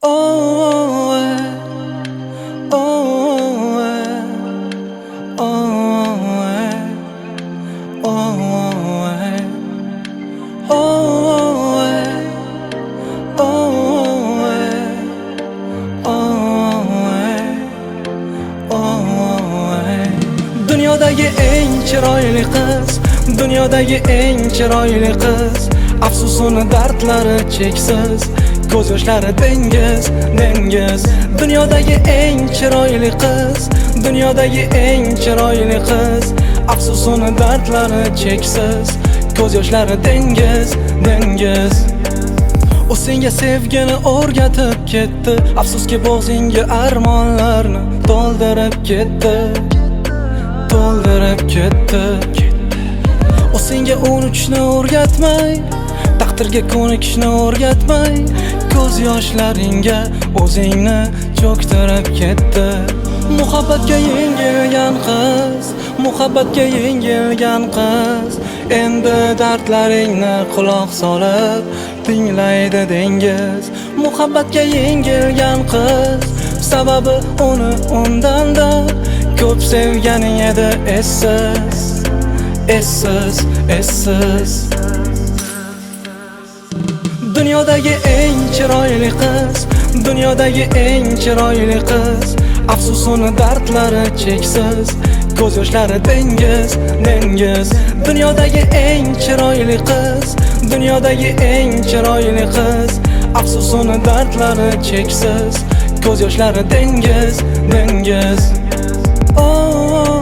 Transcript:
Oh, oh, Dunyodagi eng chiroyli qiz, dunyodagi eng chiroyli qiz, afsusuni dardlari cheksiz, ko'z yoshlari dengiz, dengiz. Dunyodagi eng chiroyli qiz, dunyodagi eng chiroyli qiz, afsusuni dardlari cheksiz, ko'z yoshlari dengiz, dengiz. O senga sevgini o'rgatib ketdi, afsuski bo'g'zingga armonlarni to'ldirib ketdi, to'ldirib ketdi. O senga unutishni o'rgatmay, taqdirga ko'nikishni o'rgatmay, ko'z yoshlaringga o'zingni cho'ktirib ketdi. Muhabbatga yengilgan qiz, muhabbatga yengilgan qiz, endi dardlaringni quloq solib tinglaydi dengiz. Muhabbatga yengilgan qiz, sababi uni undanda ko'p sevganing edi essiz, essiz, essiz. Dunyodagi eng chiroyli qiz, dunyodagi eng chiroyli qiz, afsusuni dardlari cheksiz, ko'z yoshlari dengiz, dengiz. Dunyodagi eng chiroyli qiz, dunyodagi eng chiroyli qiz, afsusuni dardlari cheksiz, ko'z yoshlari dengiz, dengiz. Oh,